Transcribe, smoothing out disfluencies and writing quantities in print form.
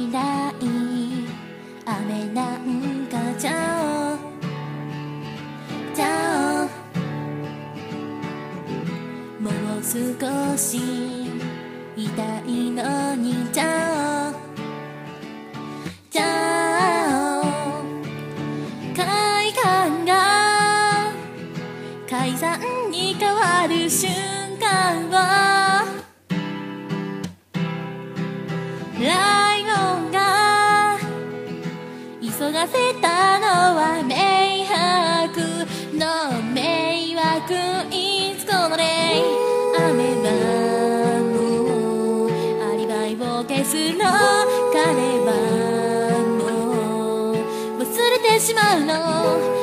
ない雨なんかじゃもう少し痛いのに快感が解散に変わる瞬間はライオンが急がせたのは明白の迷惑いつこのレイ雨はもうアリバイを消すの彼はもう忘れてしまうの